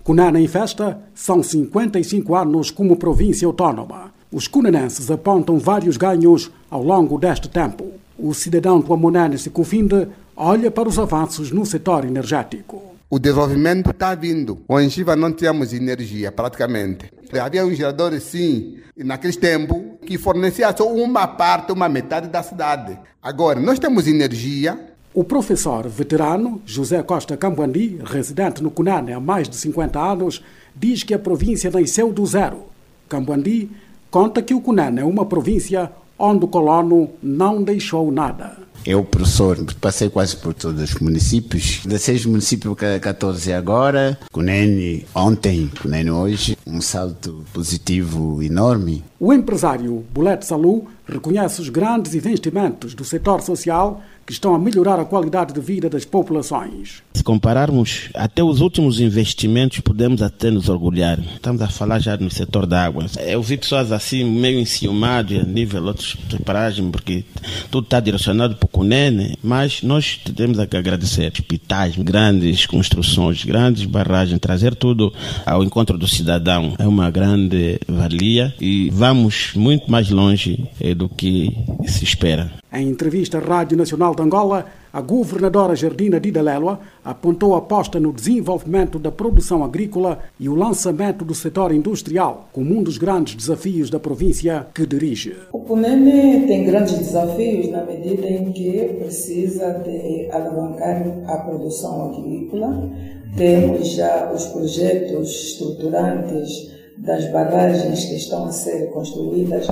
Cunene em festa são 55 anos como província autónoma. Os cunenenses apontam vários ganhos ao longo deste tempo. O cidadão tuamonense Cofinde olha para os avanços no setor energético. O desenvolvimento está vindo. Em Chiva não tínhamos energia praticamente. Havia um gerador, sim, naquele tempo, que fornecia só uma metade da cidade. Agora, nós temos energia. O professor veterano José Costa Cambuandi, residente no Cunene há mais de 50 anos, diz que a província nasceu do zero. Cambuandi conta que o Cunene é uma província onde o colono não deixou nada. Eu, professor, passei quase por todos os municípios. 16 municípios, 14 agora. Cunene ontem, Cunene hoje. Um salto positivo enorme. O empresário Bulete Salu reconhece os grandes investimentos do setor social que estão a melhorar a qualidade de vida das populações. Se compararmos até os últimos investimentos, podemos até nos orgulhar. Estamos a falar já no setor da água. Eu vi pessoas assim meio enciumadas a nível de outras paragens, porque tudo está direcionado para o Cunene, mas nós temos que agradecer. Hospitais, grandes construções, grandes barragens, trazer tudo ao encontro do cidadão é uma grande valia e vamos muito mais longe do que se espera. Em entrevista à Rádio Nacional de Angola, a governadora Jardina Dida Lélua apontou a aposta no desenvolvimento da produção agrícola e o lançamento do setor industrial como um dos grandes desafios da província que dirige. O Cunene tem grandes desafios na medida em que precisa de alavancar a produção agrícola. Temos já os projetos estruturantes das barragens que estão a ser construídas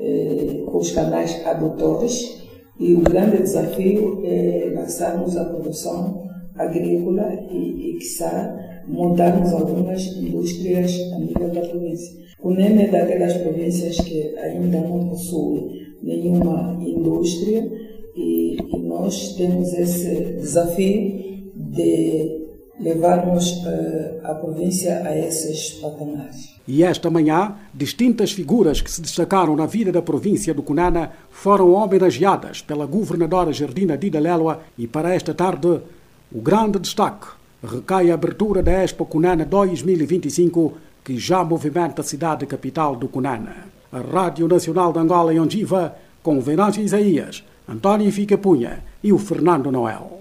com os canais adutores. E o grande desafio é lançarmos a produção agrícola e quiçá, montarmos algumas indústrias a nível da província. O Cunene é daquelas províncias que ainda não possui nenhuma indústria e nós temos esse desafio de levarmos a província a esses patamares. E esta manhã, distintas figuras que se destacaram na vida da província do Cunene foram homenageadas pela governadora Jardina Dida Lélua e para esta tarde, o grande destaque recai a abertura da Expo Cunene 2025, que já movimenta a cidade capital do Cunene. A Rádio Nacional de Angola em Ondiva, com Venâncio Isaías, António Fica Punha e o Fernando Noel.